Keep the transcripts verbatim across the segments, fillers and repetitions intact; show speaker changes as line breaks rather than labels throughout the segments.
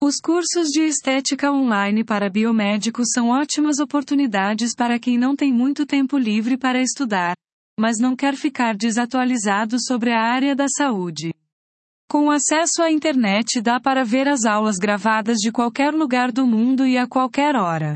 Os cursos de estética online para biomédicos são ótimas oportunidades para quem não tem muito tempo livre para estudar, mas não quer ficar desatualizado sobre a área da saúde. Com acesso à internet dá para ver as aulas gravadas de qualquer lugar do mundo e a qualquer hora.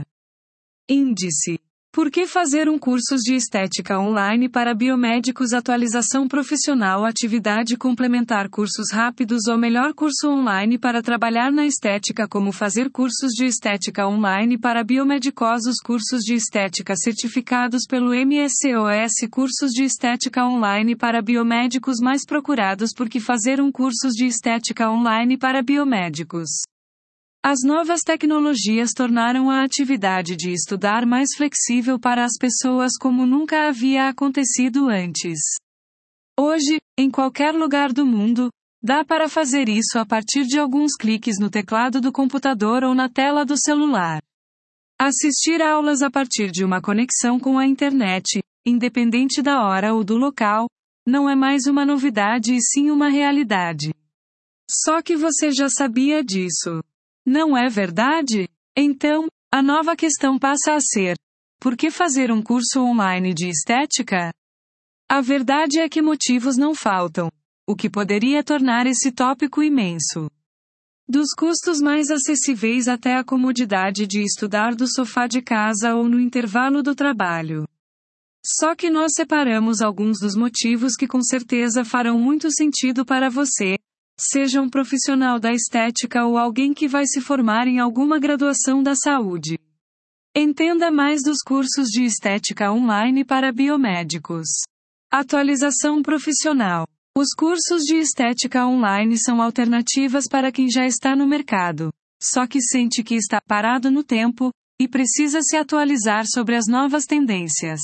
Índice. Por que fazer um curso de estética online para biomédicos? Atualização profissional, atividade complementar, cursos rápidos ou melhor curso online para trabalhar na estética. Como fazer cursos de estética online para biomédicos? Cursos de estética certificados pelo M S O S. Cursos de estética online para biomédicos mais procurados. Por que fazer um curso de estética online para biomédicos? As novas tecnologias tornaram a atividade de estudar mais flexível para as pessoas como nunca havia acontecido antes. Hoje, em qualquer lugar do mundo, dá para fazer isso a partir de alguns cliques no teclado do computador ou na tela do celular. Assistir aulas a partir de uma conexão com a internet, independente da hora ou do local, não é mais uma novidade e sim uma realidade. Só que você já sabia disso. Não é verdade? Então, a nova questão passa a ser: por que fazer um curso online de estética? A verdade é que motivos não faltam, o que poderia tornar esse tópico imenso. Dos custos mais acessíveis até a comodidade de estudar do sofá de casa ou no intervalo do trabalho. Só que nós separamos alguns dos motivos que com certeza farão muito sentido para você. Seja um profissional da estética ou alguém que vai se formar em alguma graduação da saúde. Entenda mais dos cursos de estética online para biomédicos. Atualização profissional. Os cursos de estética online são alternativas para quem já está no mercado, só que sente que está parado no tempo, e precisa se atualizar sobre as novas tendências.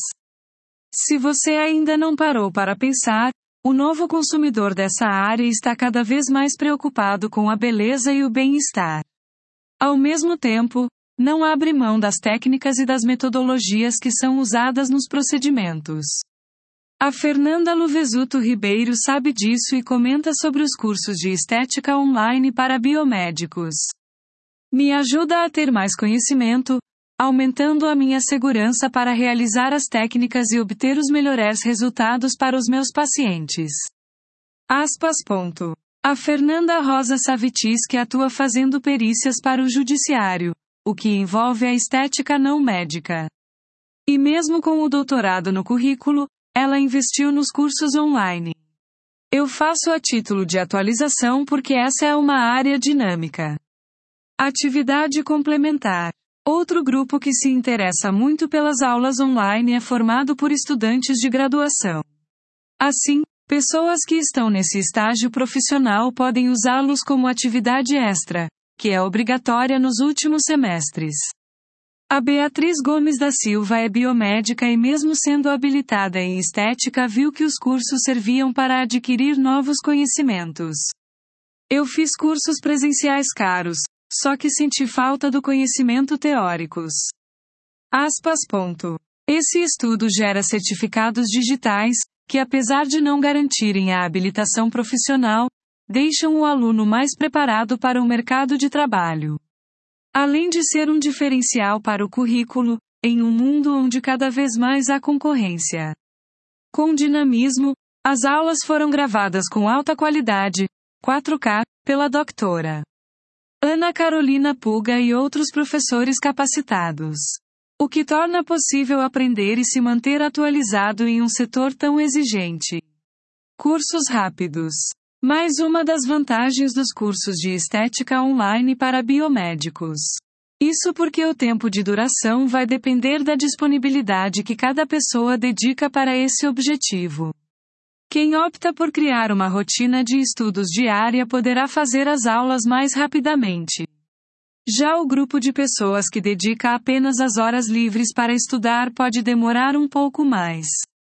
Se você ainda não parou para pensar, o novo consumidor dessa área está cada vez mais preocupado com a beleza e o bem-estar. Ao mesmo tempo, não abre mão das técnicas e das metodologias que são usadas nos procedimentos. A Fernanda Luvesuto Ribeiro sabe disso e comenta sobre os cursos de estética online para biomédicos. Me ajuda a ter mais conhecimento, aumentando a minha segurança para realizar as técnicas e obter os melhores resultados para os meus pacientes. Aspas. Ponto. A Fernanda Rosa Savitis que atua fazendo perícias para o judiciário, o que envolve a estética não médica. E mesmo com o doutorado no currículo, ela investiu nos cursos online. Eu faço a título de atualização porque essa é uma área dinâmica. Atividade complementar. Outro grupo que se interessa muito pelas aulas online é formado por estudantes de graduação. Assim, pessoas que estão nesse estágio profissional podem usá-los como atividade extra, que é obrigatória nos últimos semestres. A Beatriz Gomes da Silva é biomédica e mesmo sendo habilitada em estética viu que os cursos serviam para adquirir novos conhecimentos. Eu fiz cursos presenciais caros, só que senti falta do conhecimento teóricos. Aspas. Ponto. Esse estudo gera certificados digitais, que apesar de não garantirem a habilitação profissional, deixam o aluno mais preparado para o mercado de trabalho. Além de ser um diferencial para o currículo, em um mundo onde cada vez mais há concorrência. Com dinamismo, as aulas foram gravadas com alta qualidade, quatro K, pela doutora Ana Carolina Puga e outros professores capacitados. O que torna possível aprender e se manter atualizado em um setor tão exigente. Cursos rápidos. Mais uma das vantagens dos cursos de estética online para biomédicos. Isso porque o tempo de duração vai depender da disponibilidade que cada pessoa dedica para esse objetivo. Quem opta por criar uma rotina de estudos diária poderá fazer as aulas mais rapidamente. Já o grupo de pessoas que dedica apenas as horas livres para estudar pode demorar um pouco mais.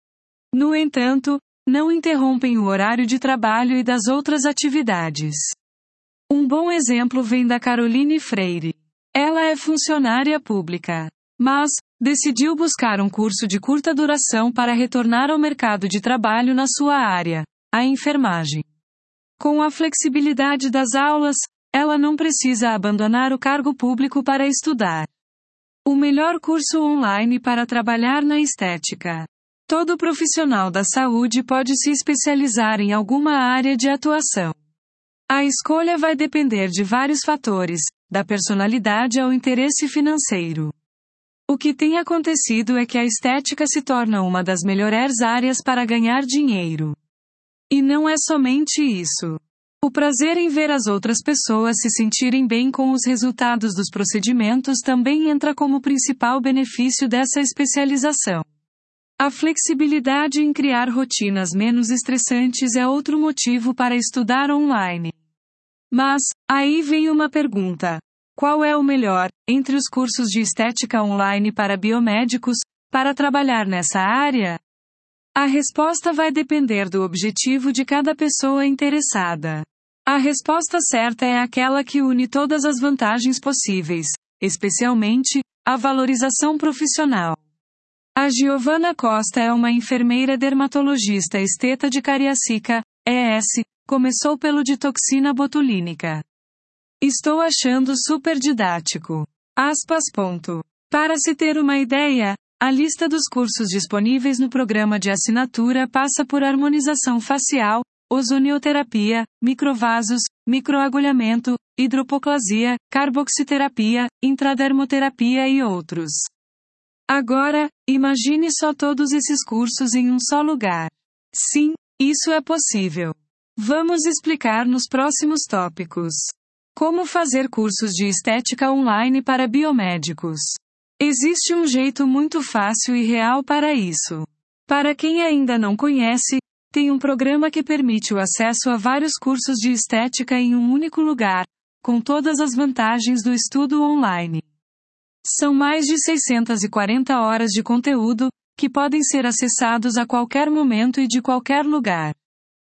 No entanto, não interrompem o horário de trabalho e das outras atividades. Um bom exemplo vem da Caroline Freire. Ela é funcionária pública, mas decidiu buscar um curso de curta duração para retornar ao mercado de trabalho na sua área, a enfermagem. Com a flexibilidade das aulas, ela não precisa abandonar o cargo público para estudar. O melhor curso online para trabalhar na estética. Todo profissional da saúde pode se especializar em alguma área de atuação. A escolha vai depender de vários fatores, da personalidade ao interesse financeiro. O que tem acontecido é que a estética se torna uma das melhores áreas para ganhar dinheiro. E não é somente isso. O prazer em ver as outras pessoas se sentirem bem com os resultados dos procedimentos também entra como principal benefício dessa especialização. A flexibilidade em criar rotinas menos estressantes é outro motivo para estudar online. Mas, aí vem uma pergunta: qual é o melhor, entre os cursos de estética online para biomédicos, para trabalhar nessa área? A resposta vai depender do objetivo de cada pessoa interessada. A resposta certa é aquela que une todas as vantagens possíveis, especialmente a valorização profissional. A Giovana Costa é uma enfermeira dermatologista esteta de Cariacica, E S, começou pelo de toxina botulínica. Estou achando super didático. Aspas. Ponto. Para se ter uma ideia, a lista dos cursos disponíveis no programa de assinatura passa por harmonização facial, ozonioterapia, microvasos, microagulhamento, hidropoplasia, carboxiterapia, intradermoterapia e outros. Agora, imagine só todos esses cursos em um só lugar. Sim, isso é possível. Vamos explicar nos próximos tópicos. Como fazer cursos de estética online para biomédicos? Existe um jeito muito fácil e real para isso. Para quem ainda não conhece, tem um programa que permite o acesso a vários cursos de estética em um único lugar, com todas as vantagens do estudo online. São mais de seiscentas e quarenta horas de conteúdo, que podem ser acessados a qualquer momento e de qualquer lugar.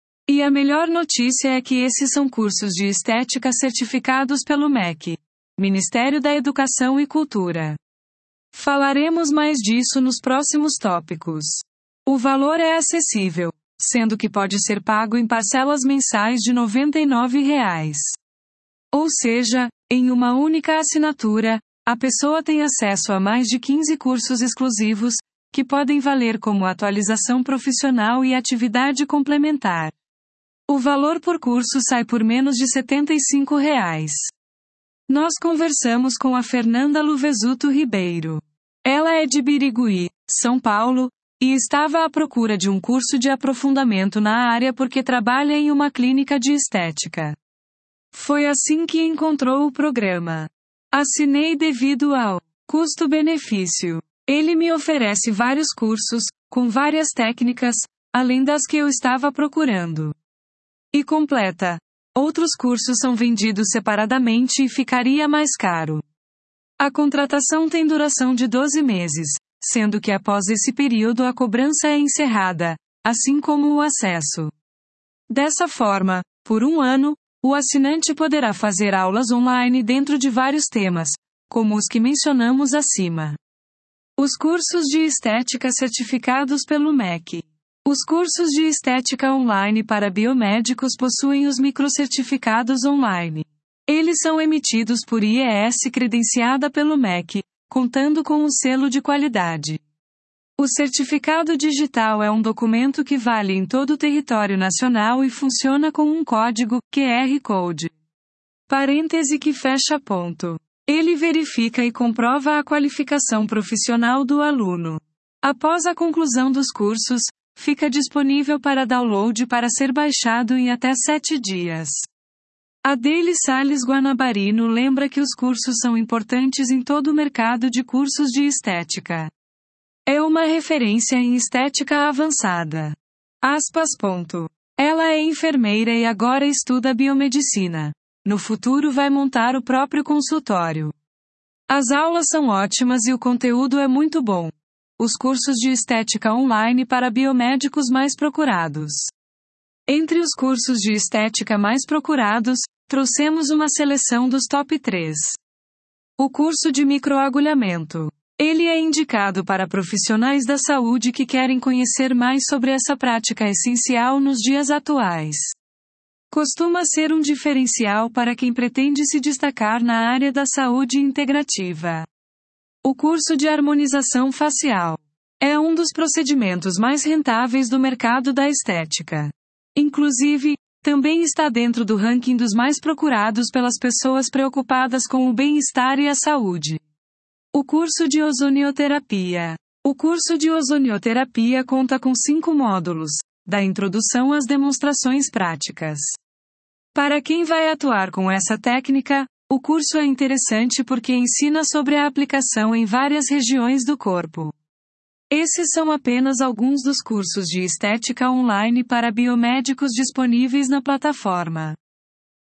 E a melhor notícia é que esses são cursos de estética certificados pelo M E C, Ministério da Educação e Cultura. Falaremos mais disso nos próximos tópicos. O valor é acessível, sendo que pode ser pago em parcelas mensais de noventa e nove reais. Ou seja, em uma única assinatura, a pessoa tem acesso a mais de quinze cursos exclusivos, que podem valer como atualização profissional e atividade complementar. O valor por curso sai por menos de setenta e cinco reais. Nós conversamos com a Fernanda Luvesuto Ribeiro. Ela é de Birigui, São Paulo, e estava à procura de um curso de aprofundamento na área porque trabalha em uma clínica de estética. Foi assim que encontrou o programa. Assinei devido ao custo-benefício. Ele me oferece vários cursos, com várias técnicas, além das que eu estava procurando. E completa. Outros cursos são vendidos separadamente e ficaria mais caro. A contratação tem duração de doze meses, sendo que após esse período a cobrança é encerrada, assim como o acesso. Dessa forma, por um ano, o assinante poderá fazer aulas online dentro de vários temas, como os que mencionamos acima. Os cursos de estética certificados pelo M E C. Os cursos de estética online para biomédicos possuem os microcertificados online. Eles são emitidos por I E S credenciada pelo M E C, contando com um selo de qualidade. O certificado digital é um documento que vale em todo o território nacional e funciona com um código, Q R Code. Parêntese que fecha ponto. Ele verifica e comprova a qualificação profissional do aluno. Após a conclusão dos cursos, fica disponível para download para ser baixado em até sete dias. Adele Salles Guanabarino lembra que os cursos são importantes em todo o mercado de cursos de estética. É uma referência em estética avançada. Aspas. Ponto. Ela é enfermeira e agora estuda biomedicina. No futuro vai montar o próprio consultório. As aulas são ótimas e o conteúdo é muito bom. Os cursos de estética online para biomédicos mais procurados. Entre os cursos de estética mais procurados, trouxemos uma seleção dos top três. O curso de microagulhamento. Ele é indicado para profissionais da saúde que querem conhecer mais sobre essa prática essencial nos dias atuais. costuma ser um diferencial para quem pretende se destacar na área da saúde integrativa. O curso de harmonização facial é um dos procedimentos mais rentáveis do mercado da estética. Inclusive, também está dentro do ranking dos mais procurados pelas pessoas preocupadas com o bem-estar e a saúde. O curso de ozonioterapia. O curso de ozonioterapia conta com cinco módulos, da introdução às demonstrações práticas. Para quem vai atuar com essa técnica, o curso é interessante porque ensina sobre a aplicação em várias regiões do corpo. Esses são apenas alguns dos cursos de estética online para biomédicos disponíveis na plataforma.